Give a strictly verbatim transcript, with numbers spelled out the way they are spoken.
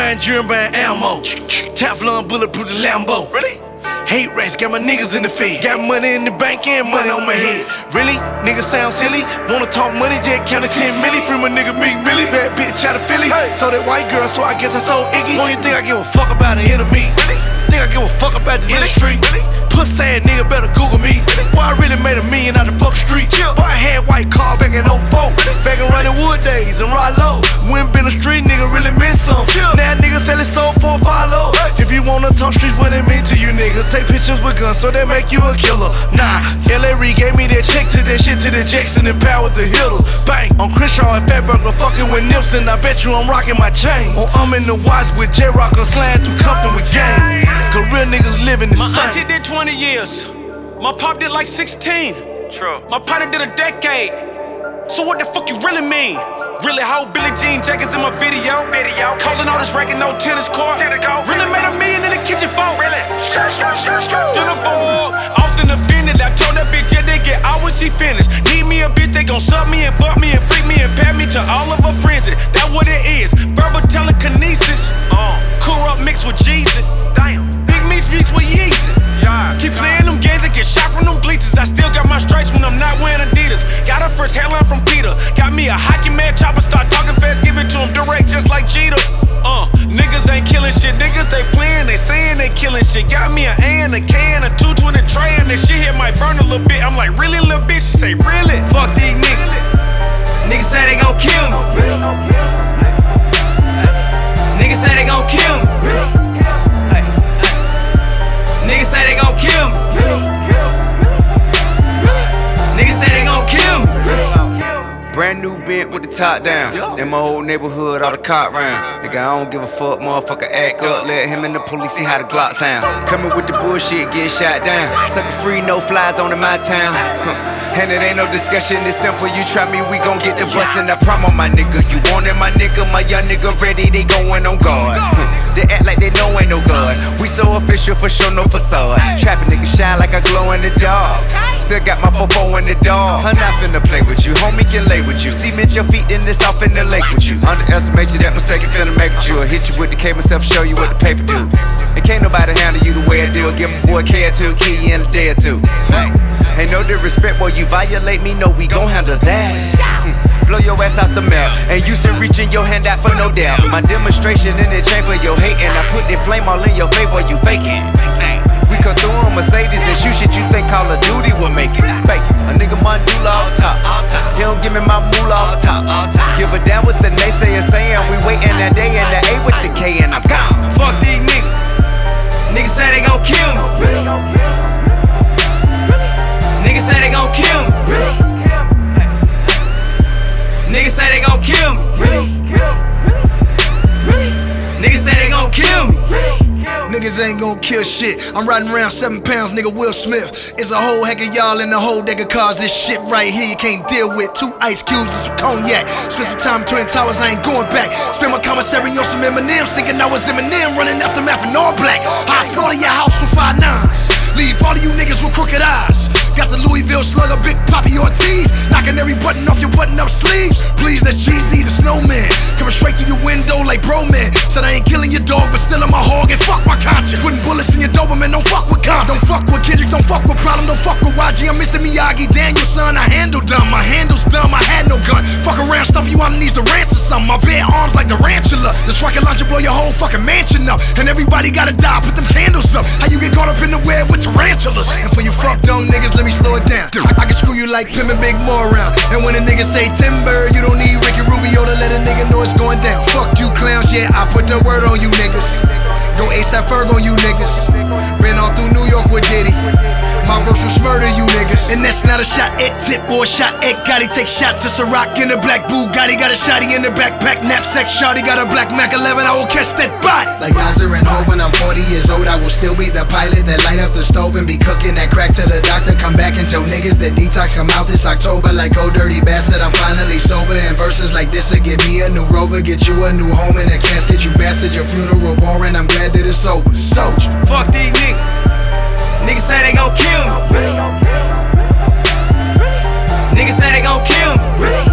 buying jewelry, buying ammo. Teflon bulletproof the Lambo. Really? Hate rats, got my niggas in the fed. Got money in the bank and money on my head. Really? Niggas sound silly. Wanna talk money, just count a ten milli. Free my nigga Meek Millie. Bad bitch out of Philly. So that white girl, so I guess I so Iggy. Don't you think I give a fuck about an enemy? Think I give a fuck about this industry? Pussy ass nigga better Google me. Boy, I really made a million out the fuck street. Boy, I had white car back in oh four. Back in running wood days and ride low. When been a street nigga really meant some. Now niggas sell it sold for a follow. If you wanna talk streets, what it mean to you niggas? Take pictures with guns so they make you a killer. Nah, L A Reid gave me that check to that shit to the Jackson and Power the Hitters. Bang, on Crenshaw and Fatburger fucking with Nipson. I bet you I'm rocking my chain. Or I'm in the watch with J-Rock or sliding through Compton with gang. Cause real niggas living the same. My auntie did twenty years. My pop did like sixteen. True. My partner did a decade. So what the fuck you really mean? Really hold Billie Jean jackets in my video? Video. Causing all this racket, no tennis court. Really made a million in the kitchen folk. Really? Dinner for often offended. I told that bitch, yeah, they get out when she finished. Need me a bitch, they gon' sub me and fuck me and freak me and pair me to all of her friends. That what it is. Verbal telekinesis. Uh. Corrupt mixed with Jesus. Damn. Big meats mixed with Yeezy. Yeah. Keep playing them games and get shot from them bleachers. I still got my stripes when I'm not wearing Adidas. Got a first headline from Peter. Got me a hockey man chopper, start talking fast, give it to him direct just like Jeter. Uh, niggas ain't killing shit, niggas they playing, they saying they killing shit. Got me an A and a K and a two twenty tray and that shit here might burn a little bit. I'm like, really, little bitch? She say, really? Fuck these niggas. Niggas say they gon' kill me. Niggas say they gon' kill me. Niggas say they gon' kill me. Niggas say they gon' kill me. Brand new bent with the top down. In my old neighborhood, all the cop round. Nigga, I don't give a fuck, motherfucker, act up. Let him and the police see how the Glock sound. Coming with the bullshit, get shot down. Sucker free, no flies on in my town. And it ain't no discussion, it's simple. You try me, we gon' get the bustin'. I promise my nigga, you want it, my nigga. My young nigga ready, they goin' on guard. They act like they know ain't no God. We so official, for sure, no facade. Trappin' nigga shine like I glow in the dark. Still got my fofo in the dog. I'm not finna play with you, homie, get late with you. Cement your feet, then it's off in the lake with you. Underestimate you, that mistake you finna make with you. I'll hit you with the K myself, show you what the paper do. And can't nobody handle you the way I do. Give my boy K two, kill you in a day or two. Hey, ain't no disrespect, boy, you violate me, no, we gon' handle that. Blow your ass off the map, and you still reaching your hand out for no doubt. My demonstration in the chain for your hate, and I put the flame all in your face while you faking. We cut through on Mercedes and shoot shit you think Call of Duty will make it. Fake a nigga Mandula off top. He don't give me my moolah off top. Give a damn what the naysayers saying. We waiting that day and the A with the K and I'm gone. Fuck these niggas. Niggas say they gon' kill me. Niggas say they gon' kill me. Niggas say they gon' kill me. Niggas say they gon' kill me. Niggas ain't gon' kill shit. I'm riding around seven pounds, nigga Will Smith. It's a whole heck of y'all in the whole deck of cars. This shit right here you can't deal with. Two ice cubes and some cognac. Spend some time between towers, I ain't going back. Spend my commissary on some M and M's, thinking I was Eminem, running after math in all black. I slaughter your house with five nines. Leave all of you niggas with crooked eyes. Got the Louisville slugger, Big Poppy Ortiz, knocking every button off your button-up sleeves. Please, that's Jeezy, the snowman, coming straight through your window like bro man. Said I ain't killing your dog, but still in my hog and fuck my conscience. Putting bullets in your Doberman, don't fuck with Con. Don't fuck with Kendrick, don't fuck with Problem, don't fuck with Y G. I'm missing Miyagi, Daniel, son. I handle dumb, my handle's dumb, I had no gun. Fuck around, stump you on the knees to ransom something. My bare arms like the tarantula. This rocket launcher blow your whole fucking mansion up, and everybody gotta die. Put them candles up. How you get caught up in the web with tarantulas? And for you fuck dumb niggas, let me slow it down. I, I can screw you like Pimpin' Big More around. And when a nigga say timber, you don't need Ricky Rubio to let a nigga know it's going down. Fuck you clowns, yeah, I put the word on you niggas. Go ASAP Ferg on you niggas. Been all through New York with Diddy. My verse was murder you niggas. And that's not a shot at tip or a shot at Gotti. Take shots, it's a rock in a black Bugatti. Got a shotty in the backpack, knapsack shotty. Got a black Mac eleven, I will catch that body. Like Nasser and Hov when I'm forty years old, I will still be the pilot that light up the stove and be cooking that crack to the doctor. Come back and tell niggas that detox come out this October. Like oh dirty bastard, I'm finally sober. And verses like this will give me a new Rover, get you a new home in a casket. You bastard, your funeral boring, I'm glad that it's over. Soldier. Fuck these niggas. Niggas say they gon' kill me. Niggas say they gon' kill me.